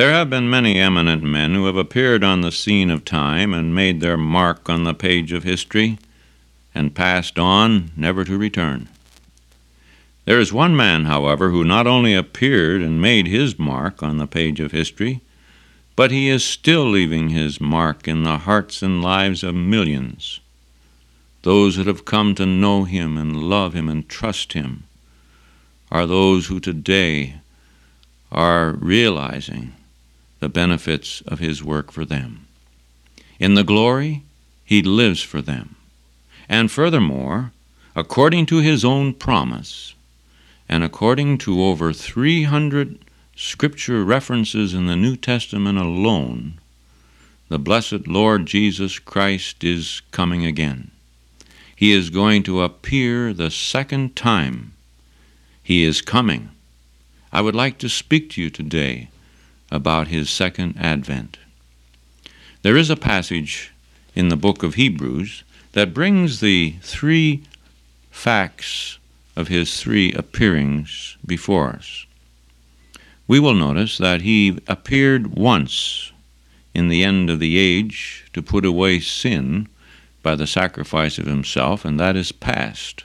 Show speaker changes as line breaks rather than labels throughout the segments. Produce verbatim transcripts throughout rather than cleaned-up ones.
There have been many eminent men who have appeared on the scene of time and made their mark on the page of history and passed on, never to return. There is one man, however, who not only appeared and made his mark on the page of history, but he is still leaving his mark in the hearts and lives of millions. Those that have come to know him and love him and trust him are those who today are realizing the benefits of his work for them. In the glory, he lives for them. And furthermore, according to his own promise, and according to over three hundred scripture references in the New Testament alone, the blessed Lord Jesus Christ is coming again. He is going to appear the second time. He is coming. I would like to speak to you today about his second advent. There is a passage in the book of Hebrews that brings the three facts of his three appearings before us. We will notice that he appeared once in the end of the age to put away sin by the sacrifice of himself, and that is past.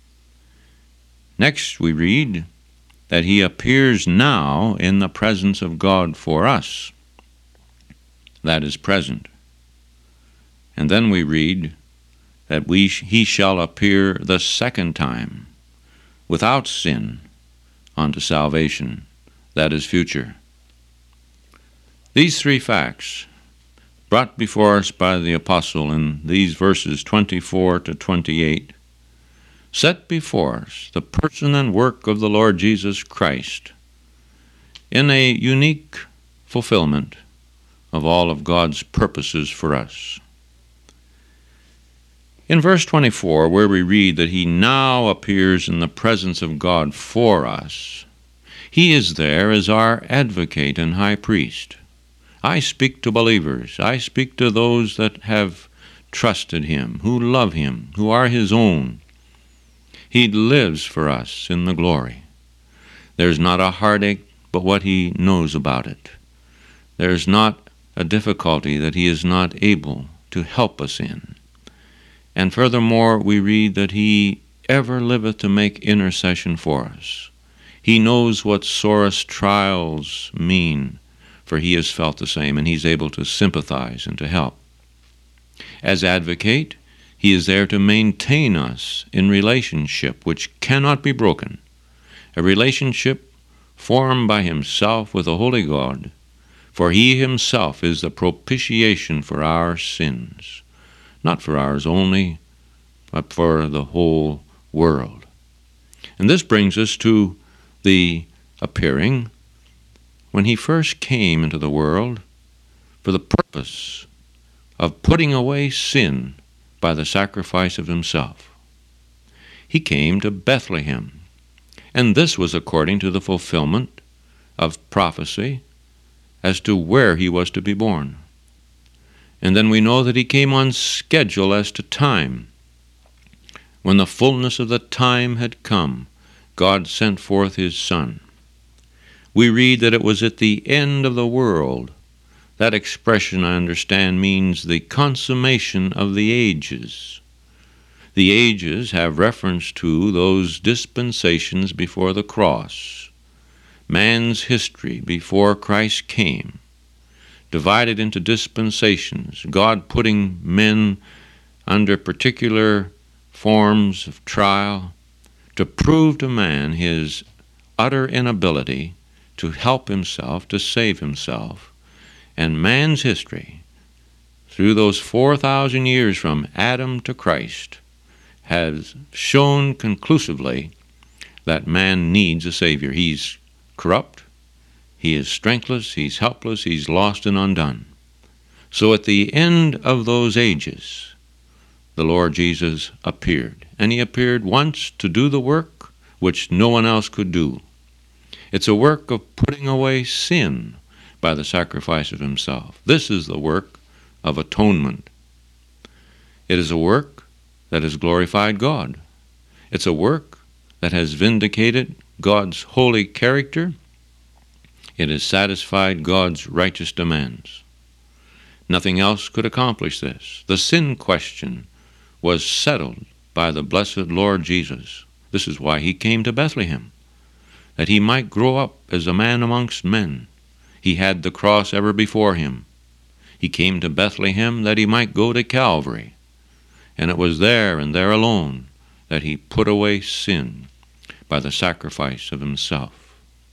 Next we read that he appears now in the presence of God for us. That is present. And then we read that we he shall appear the second time without sin unto salvation. That is future. These three facts, brought before us by the apostle in these verses twenty-four to twenty-eight, set before us the person and work of the Lord Jesus Christ in a unique fulfillment of all of God's purposes for us. In verse twenty-four, where we read that he now appears in the presence of God for us, he is there as our advocate and high priest. I speak to believers. I speak to those that have trusted him, who love him, who are his own. He lives for us in the glory. There's not a heartache but what he knows about it. There's not a difficulty that he is not able to help us in. And furthermore, we read that he ever liveth to make intercession for us. He knows what sorest trials mean, for he has felt the same, and he's able to sympathize and to help. As advocate, he is there to maintain us in relationship which cannot be broken, a relationship formed by himself with the Holy God, for he himself is the propitiation for our sins, not for ours only, but for the whole world. And this brings us to the appearing when he first came into the world for the purpose of putting away sin by the sacrifice of himself. He came to Bethlehem, and this was according to the fulfillment of prophecy as to where he was to be born. And then we know that he came on schedule as to time. When the fullness of the time had come, God sent forth his Son. We read that it was at the end of the world. That expression, I understand, means the consummation of the ages. The ages have reference to those dispensations before the cross. Man's history before Christ came, divided into dispensations, God putting men under particular forms of trial to prove to man his utter inability to help himself, to save himself. And man's history, through those four thousand years from Adam to Christ, has shown conclusively that man needs a Savior. He's corrupt, he is strengthless, he's helpless, he's lost and undone. So at the end of those ages, the Lord Jesus appeared. And he appeared once to do the work which no one else could do. It's a work of putting away sin by the sacrifice of himself. This is the work of atonement. It is a work that has glorified God. It's a work that has vindicated God's holy character. It has satisfied God's righteous demands. Nothing else could accomplish this. The sin question was settled by the blessed Lord Jesus. This is why he came to Bethlehem, that he might grow up as a man amongst men. He had the cross ever before him. He came to Bethlehem that he might go to Calvary, and it was there and there alone that he put away sin by the sacrifice of himself.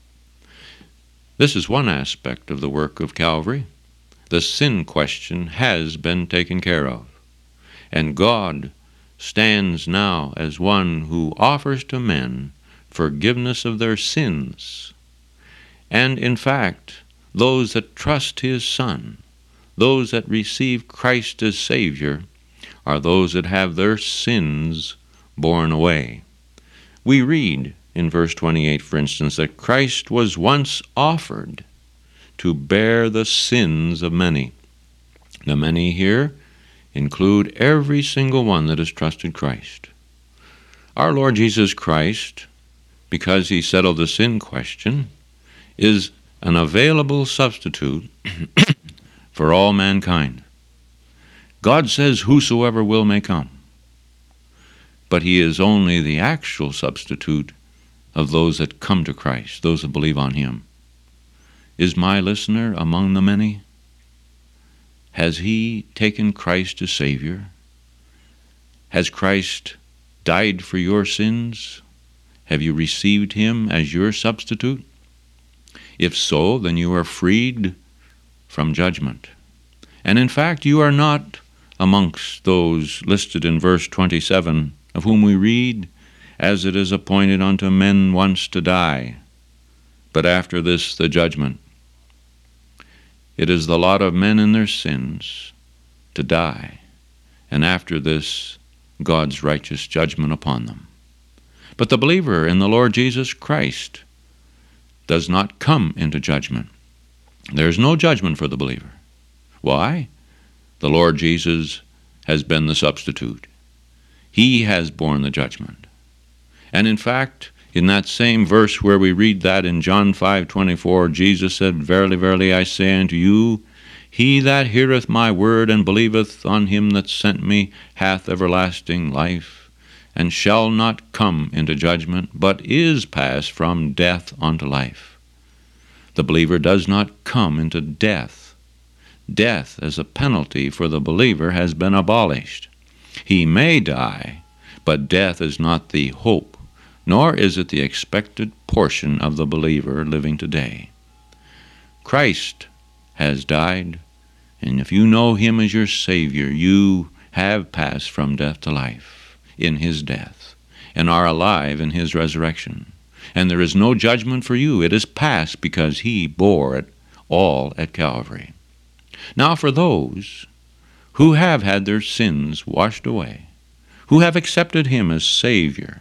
This is one aspect of the work of Calvary. The sin question has been taken care of, and God stands now as one who offers to men forgiveness of their sins. And in fact, those that trust his Son, those that receive Christ as Savior, are those that have their sins borne away. We read in verse twenty-eight, for instance, that Christ was once offered to bear the sins of many. The many here include every single one that has trusted Christ. Our Lord Jesus Christ, because he settled the sin question, is an available substitute for all mankind. God says, whosoever will may come. But he is only the actual substitute of those that come to Christ, those that believe on him. Is my listener among the many? Has he taken Christ as Savior? Has Christ died for your sins? Have you received him as your substitute? If so, then you are freed from judgment. And in fact, you are not amongst those listed in verse twenty-seven, of whom we read, as it is appointed unto men once to die, but after this the judgment. It is the lot of men in their sins to die, and after this God's righteous judgment upon them. But the believer in the Lord Jesus Christ does not come into judgment. There is no judgment for the believer. Why? The Lord Jesus has been the substitute. He has borne the judgment. And in fact, in that same verse where we read that in John five twenty-four, Jesus said, Verily, verily, I say unto you, he that heareth my word and believeth on him that sent me hath everlasting life, and shall not come into judgment, but is passed from death unto life. The believer does not come into death. Death as a penalty for the believer has been abolished. He may die, but death is not the hope, nor is it the expected portion of the believer living today. Christ has died, and if you know him as your Savior, you have passed from death to life in his death, and are alive in his resurrection. And there is no judgment for you. It is past because he bore it all at Calvary. Now for those who have had their sins washed away, who have accepted him as Savior,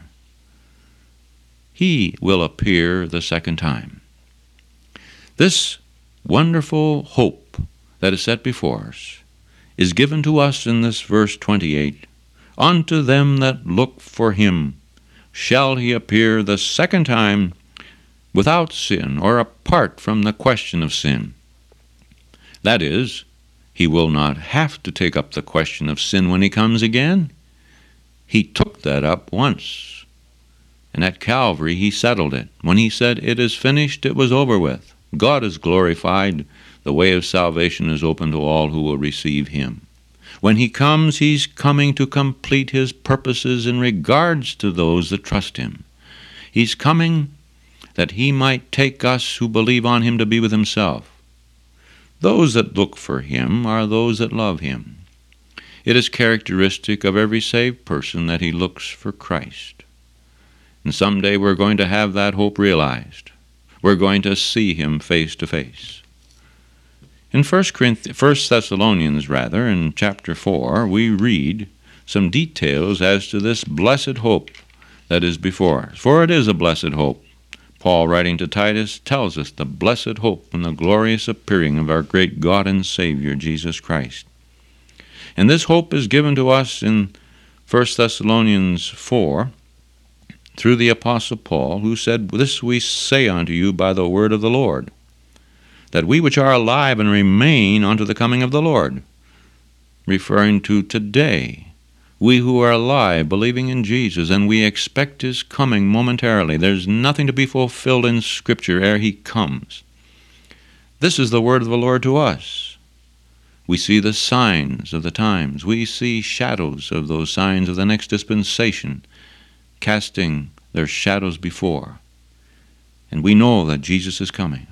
he will appear the second time. This wonderful hope that is set before us is given to us in this verse twenty-eight. Unto them that look for him shall he appear the second time without sin, or apart from the question of sin. That is, he will not have to take up the question of sin when he comes again. He took that up once, and at Calvary he settled it. When he said, it is finished, it was over with. God is glorified. The way of salvation is open to all who will receive him. When he comes, he's coming to complete his purposes in regards to those that trust him. He's coming that he might take us who believe on him to be with himself. Those that look for him are those that love him. It is characteristic of every saved person that he looks for Christ. And someday we're going to have that hope realized. We're going to see him face to face. In First Thessalonians, rather, in chapter four, we read some details as to this blessed hope that is before us. For it is a blessed hope. Paul, writing to Titus, tells us the blessed hope and the glorious appearing of our great God and Savior, Jesus Christ. And this hope is given to us in First Thessalonians four through the Apostle Paul, who said, This we say unto you by the word of the Lord, that we which are alive and remain unto the coming of the Lord, referring to today. We who are alive, believing in Jesus, and we expect his coming momentarily. There's nothing to be fulfilled in Scripture ere he comes. This is the word of the Lord to us. We see the signs of the times. We see shadows of those signs of the next dispensation, casting their shadows before. And we know that Jesus is coming.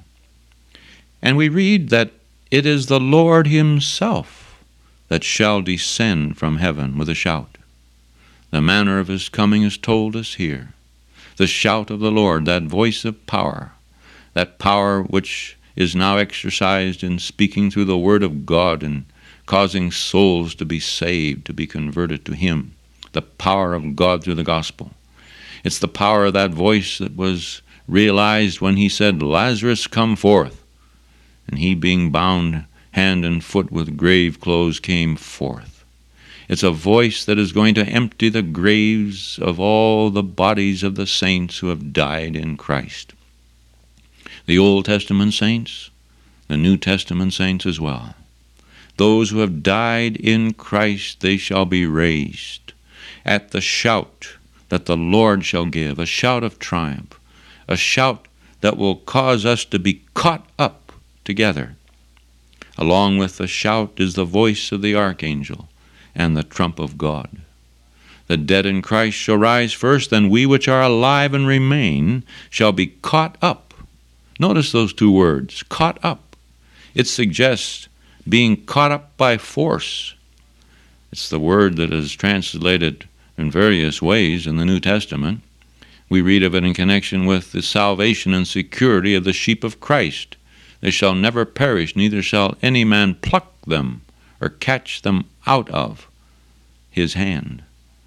And we read that it is the Lord himself that shall descend from heaven with a shout. The manner of his coming is told us here. The shout of the Lord, that voice of power, that power which is now exercised in speaking through the word of God and causing souls to be saved, to be converted to him. The power of God through the gospel. It's the power of that voice that was realized when he said, "Lazarus, come forth." And he, being bound hand and foot with grave clothes, came forth. It's a voice that is going to empty the graves of all the bodies of the saints who have died in Christ. The Old Testament saints, the New Testament saints as well. Those who have died in Christ, they shall be raised at the shout that the Lord shall give, a shout of triumph, a shout that will cause us to be caught up together. Along with the shout is the voice of the archangel and the trump of God. The dead in Christ shall rise first, and we which are alive and remain shall be caught up. Notice those two words, caught up. It suggests being caught up by force. It's the word that is translated in various ways in the New Testament. We read of it in connection with the salvation and security of the sheep of Christ. They shall never perish, neither shall any man pluck them or catch them out of his hand.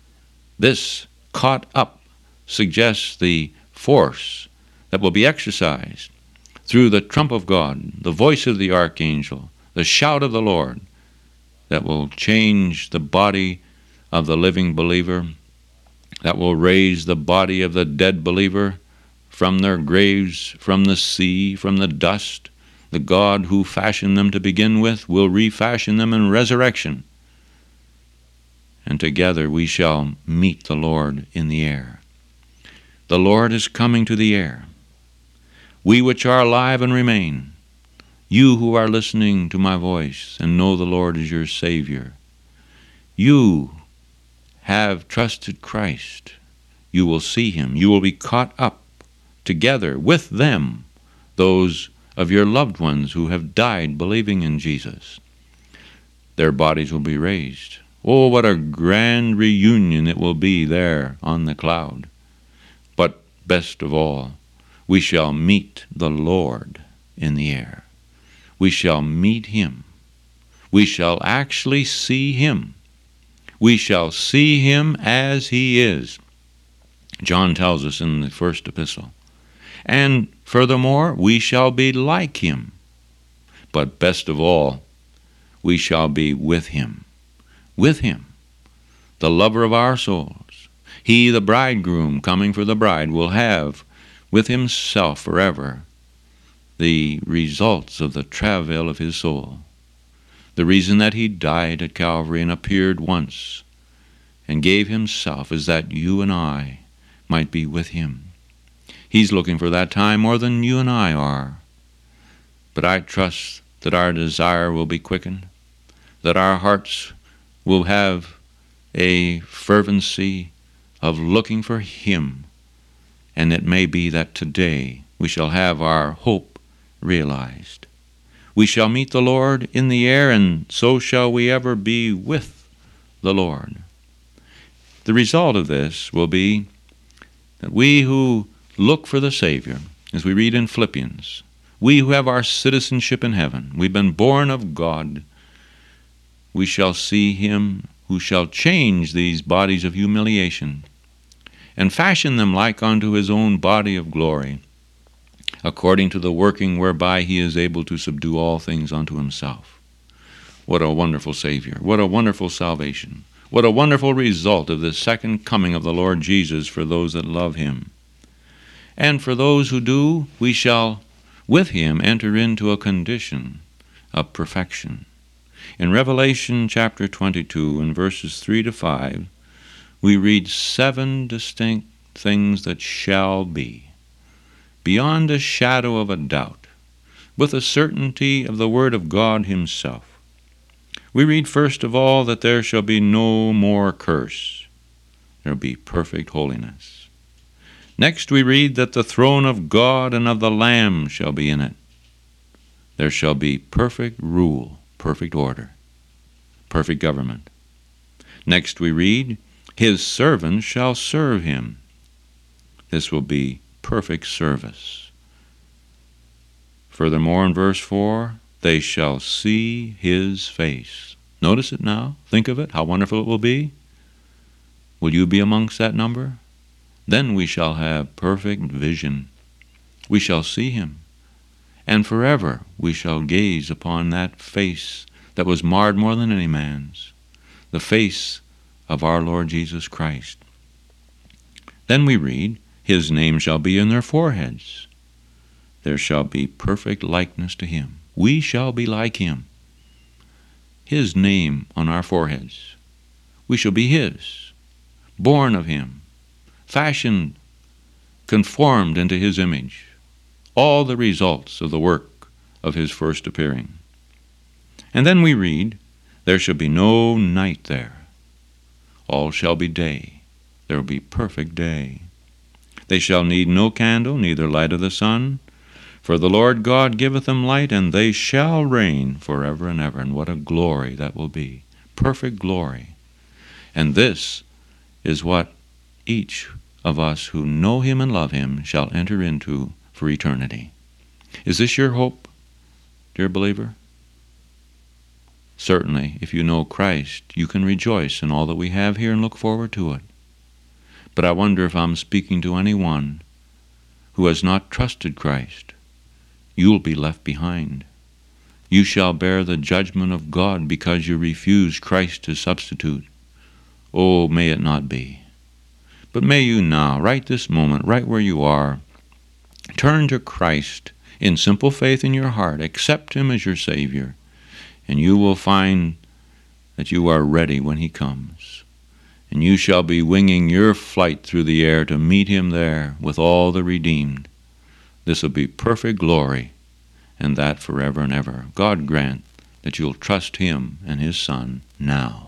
This caught up suggests the force that will be exercised through the trump of God, the voice of the archangel, the shout of the Lord, that will change the body of the living believer, that will raise the body of the dead believer from their graves, from the sea, from the dust. The God who fashioned them to begin with will refashion them in resurrection. And together we shall meet the Lord in the air. The Lord is coming to the air. We which are alive and remain, you who are listening to my voice and know the Lord is your Savior, you have trusted Christ. You will see him. You will be caught up together with them, those of your loved ones who have died believing in Jesus. Their bodies will be raised. Oh, what a grand reunion it will be there on the cloud. But best of all, we shall meet the Lord in the air. We shall meet him. We shall actually see him. We shall see him as he is. John tells us in the first epistle. And furthermore, we shall be like him. But best of all, we shall be with him. With him, the lover of our souls. He, the bridegroom, coming for the bride, will have with himself forever the results of the travail of his soul. The reason that he died at Calvary and appeared once and gave himself is that you and I might be with him. He's looking for that time more than you and I are. But I trust that our desire will be quickened, that our hearts will have a fervency of looking for him, and it may be that today we shall have our hope realized. We shall meet the Lord in the air, and so shall we ever be with the Lord. The result of this will be that we who look for the Savior, as we read in Philippians, we who have our citizenship in heaven, we've been born of God, we shall see him who shall change these bodies of humiliation and fashion them like unto his own body of glory, according to the working whereby he is able to subdue all things unto himself. What a wonderful Savior. What a wonderful salvation. What a wonderful result of the second coming of the Lord Jesus for those that love him. And for those who do, we shall with him enter into a condition of perfection. In Revelation chapter twenty-two, in verses three to five, we read seven distinct things that shall be, beyond a shadow of a doubt, with a certainty of the Word of God himself. We read first of all that there shall be no more curse. There will be perfect holiness. Next we read that the throne of God and of the Lamb shall be in it. There shall be perfect rule, perfect order, perfect government. Next we read, his servants shall serve him. This will be perfect service. Furthermore, in verse four, they shall see his face. Notice it now. Think of it, how wonderful it will be. Will you be amongst that number? Then we shall have perfect vision. We shall see him. And forever we shall gaze upon that face that was marred more than any man's, the face of our Lord Jesus Christ. Then we read, his name shall be in their foreheads. There shall be perfect likeness to him. We shall be like him. His name on our foreheads. We shall be his, born of him, fashioned, conformed into his image. All the results of the work of his first appearing. And then we read, there shall be no night there. All shall be day. There will be perfect day. They shall need no candle, neither light of the sun, for the Lord God giveth them light, and they shall reign forever and ever. And what a glory that will be. Perfect glory. And this is what each of us who know him and love him shall enter into for eternity. Is this your hope, dear believer? Certainly, if you know Christ, you can rejoice in all that we have here and look forward to it. But I wonder if I'm speaking to anyone who has not trusted Christ. You'll be left behind. You shall bear the judgment of God because you refuse Christ to substitute. Oh, may it not be. But may you now, right this moment, right where you are, turn to Christ in simple faith in your heart. Accept him as your Savior, and you will find that you are ready when he comes. And you shall be winging your flight through the air to meet him there with all the redeemed. This will be perfect glory, and that forever and ever. God grant that you'll trust him and his Son now.